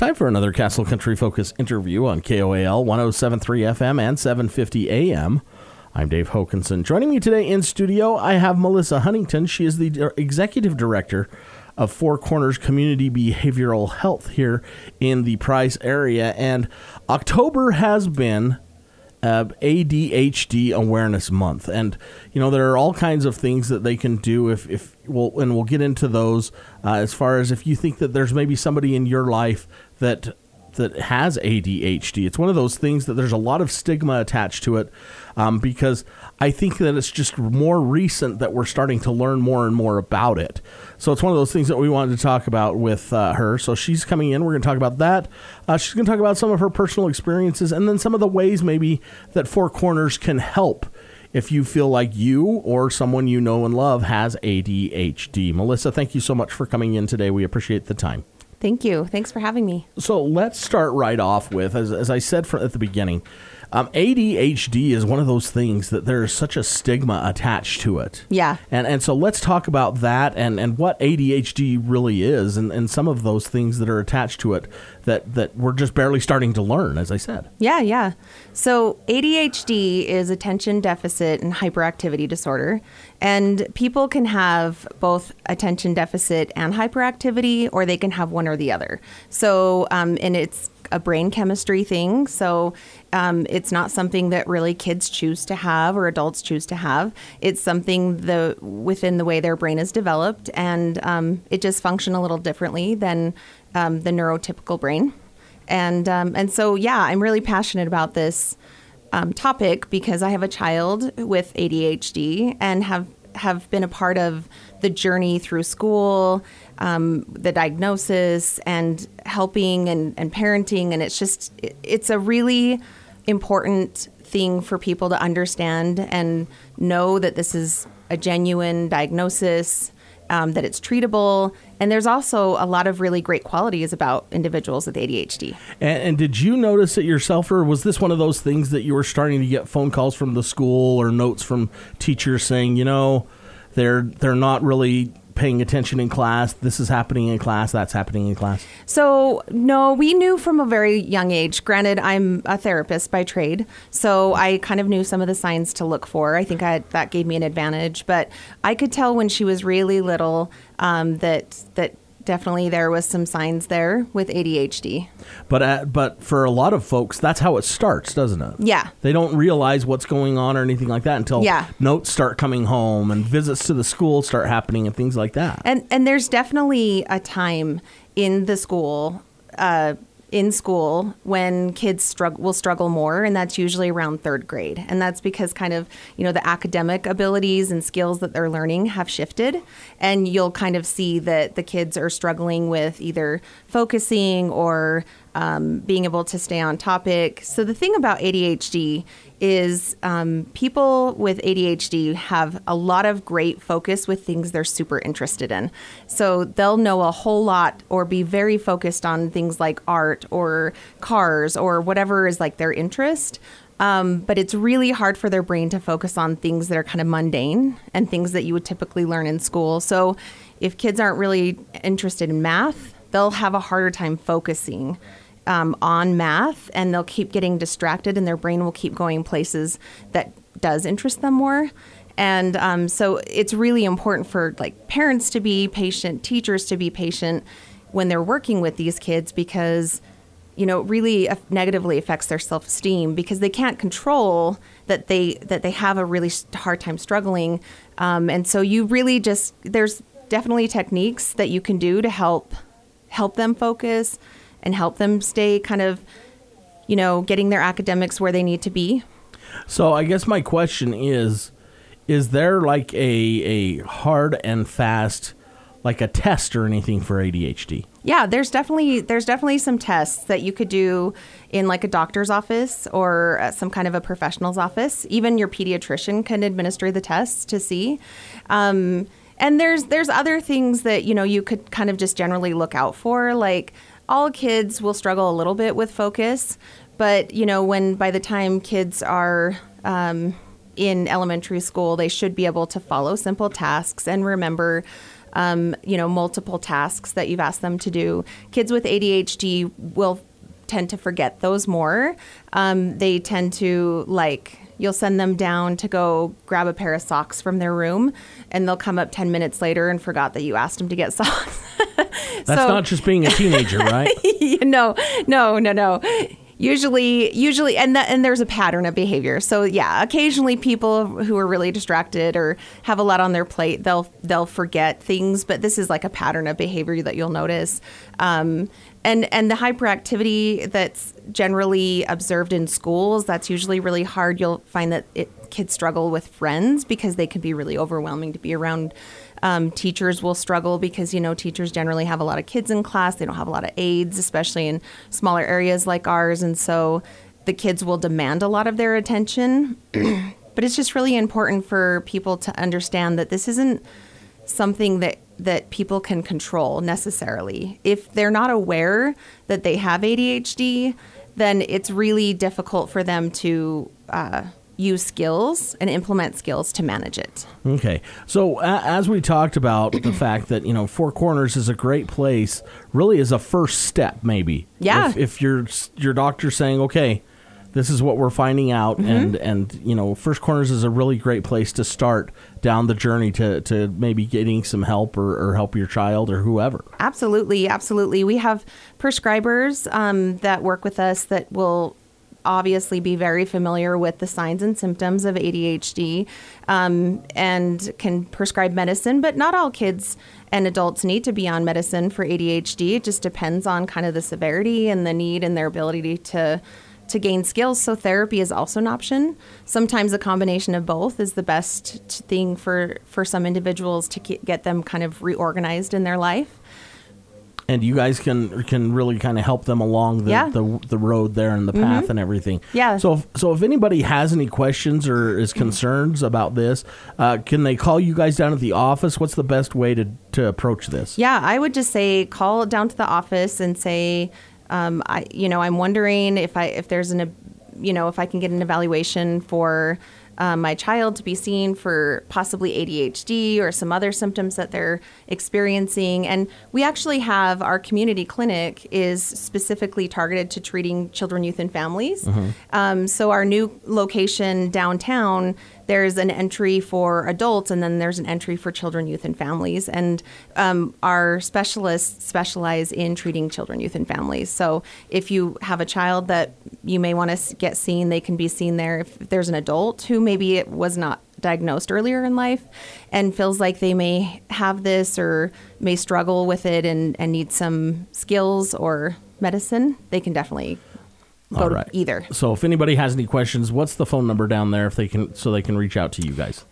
Time for another Castle Country Focus interview on KOAL 107.3 FM and 750 AM. I'm Dave Hokanson. Joining me today in studio, I have Melissa Huntington. She is the Executive Director of Four Corners Community Behavioral Health here in the Price area. And October has been ADHD Awareness Month. And, you know, there are all kinds of things that they can do and we'll get into those as far as if you think that there's maybe somebody in your life that has ADHD. It's one of those things that there's a lot of stigma attached to it because I think that it's just more recent that we're starting to learn more and more about it. So it's one of those things that we wanted to talk about with her. So she's coming in. We're going to talk about that. She's going to talk about some of her personal experiences and then some of the ways maybe that Four Corners can help if you feel like you or someone you know and love has ADHD. Melissa, thank you so much for coming in today. We appreciate the time. Thank you. Thanks for having me. So let's start right off with, as I said at the beginning, ADHD is one of those things that there's such a stigma attached to it. Yeah. And so let's talk about that and what ADHD really is and some of those things that are attached to it that we're just barely starting to learn, as I said. Yeah. So ADHD is attention deficit and hyperactivity disorder. And people can have both attention deficit and hyperactivity, or they can have one or the other. So, and it's a brain chemistry thing. So it's not something that really kids choose to have or adults choose to have. It's something within the way their brain is developed, and it just functions a little differently than the neurotypical brain. And so, yeah, I'm really passionate about this topic because I have a child with ADHD and have been a part of the journey through school, the diagnosis, and helping and parenting. And it's a really important thing for people to understand and know that this is a genuine diagnosis, that it's treatable. And there's also a lot of really great qualities about individuals with ADHD. And did you notice it yourself, or was this one of those things that you were starting to get phone calls from the school or notes from teachers saying, you know, they're not really paying attention in class. This is happening in class. That's happening in class. So, no, we knew from a very young age. Granted, I'm a therapist by trade, so I kind of knew some of the signs to look for. I think that gave me an advantage. But I could tell when she was really little that definitely there was some signs there with ADHD. But for a lot of folks, that's how it starts, doesn't it? Yeah. They don't realize what's going on or anything like that until notes start coming home and visits to the school start happening and things like that. And there's definitely a time in the school, when kids will struggle more, and that's usually around third grade. And that's because kind of, you know, the academic abilities and skills that they're learning have shifted. And you'll kind of see that the kids are struggling with either focusing or being able to stay on topic. So the thing about ADHD is people with ADHD have a lot of great focus with things they're super interested in. So they'll know a whole lot or be very focused on things like art or cars or whatever is like their interest. But it's really hard for their brain to focus on things that are kind of mundane and things that you would typically learn in school. So if kids aren't really interested in math, they'll have a harder time focusing on math, and they'll keep getting distracted, and their brain will keep going places that does interest them more. And so it's really important for like parents to be patient, teachers to be patient when they're working with these kids, because you know, really negatively affects their self-esteem because they can't control that they have a really hard time struggling. And so you really there's definitely techniques that you can do to help them focus and help them stay kind of, you know, getting their academics where they need to be. So I guess my question is there like a hard and fast, like a test or anything for ADHD? Yeah, there's definitely some tests that you could do in like a doctor's office or some kind of a professional's office. Even your pediatrician can administer the tests to see. And there's other things that, you know, you could kind of just generally look out for. Like all kids will struggle a little bit with focus, but you know, by the time kids are in elementary school, they should be able to follow simple tasks and remember multiple tasks that you've asked them to do. Kids with ADHD will tend to forget those more. They tend to you'll send them down to go grab a pair of socks from their room, and they'll come up 10 minutes later and forgot that you asked them to get socks. That's not just being a teenager, right? No. Usually, and there's a pattern of behavior. So yeah, occasionally people who are really distracted or have a lot on their plate, they'll forget things, but this is like a pattern of behavior that you'll notice. And the hyperactivity that's generally observed in schools, that's usually really hard. You'll find that kids struggle with friends because they can be really overwhelming to be around. Teachers will struggle because, teachers generally have a lot of kids in class. They don't have a lot of aides, especially in smaller areas like ours. And so the kids will demand a lot of their attention. But it's just really important for people to understand that this isn't something that people can control necessarily. If they're not aware that they have ADHD, then it's really difficult for them to use skills and implement skills to manage it. Okay. So as we talked about the fact that, Four Corners is a great place, really is a first step, maybe. Yeah. If your doctor's saying, okay, this is what we're finding out, and First Corners is a really great place to start down the journey to maybe getting some help or help your child or whoever. Absolutely. We have prescribers that work with us that will obviously be very familiar with the signs and symptoms of ADHD and can prescribe medicine, but not all kids and adults need to be on medicine for ADHD. It just depends on kind of the severity and the need and their ability to gain skills. So therapy is also an option. Sometimes a combination of both is the best thing for some individuals to get them kind of reorganized in their life. And you guys can really kind of help them along the road there and the path and everything. Yeah. So if anybody has any questions or is concerns about this, can they call you guys down at the office? What's the best way to approach this? Yeah, I would just say call down to the office and say, I'm wondering if I can get an evaluation for my child to be seen for possibly ADHD or some other symptoms that they're experiencing. And we actually have our community clinic is specifically targeted to treating children, youth, and families. So our new location downtown, there's an entry for adults, and then there's an entry for children, youth, and families. And our specialists specialize in treating children, youth, and families. So if you have a child that you may want to get seen, they can be seen there. If there's an adult who maybe it was not diagnosed earlier in life and feels like they may have this or may struggle with it and need some skills or medicine, they can definitely go to either. So if anybody has any questions, what's the phone number down there they can reach out to you guys?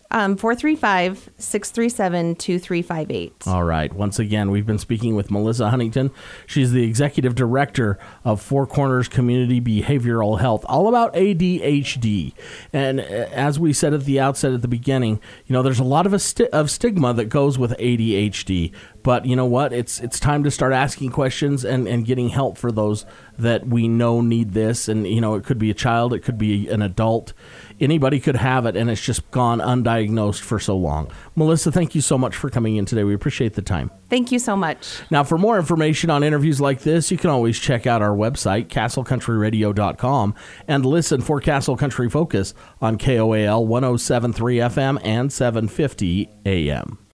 435-637-2358. All right. Once again, we've been speaking with Melissa Huntington. She's the executive director of Four Corners Community Behavioral Health, all about ADHD. And as we said at the outset, at the beginning, there's a lot of stigma that goes with ADHD. But you know what? It's time to start asking questions and getting help for those that we know need this. And, it could be a child, it could be an adult. Anybody could have it, and it's just gone undiagnosed for so long. Melissa, thank you so much for coming in today. We appreciate the time. Thank you so much. Now, for more information on interviews like this, you can always check out our website, castlecountryradio.com, and listen for Castle Country Focus on KOAL 107.3 FM and 750 AM.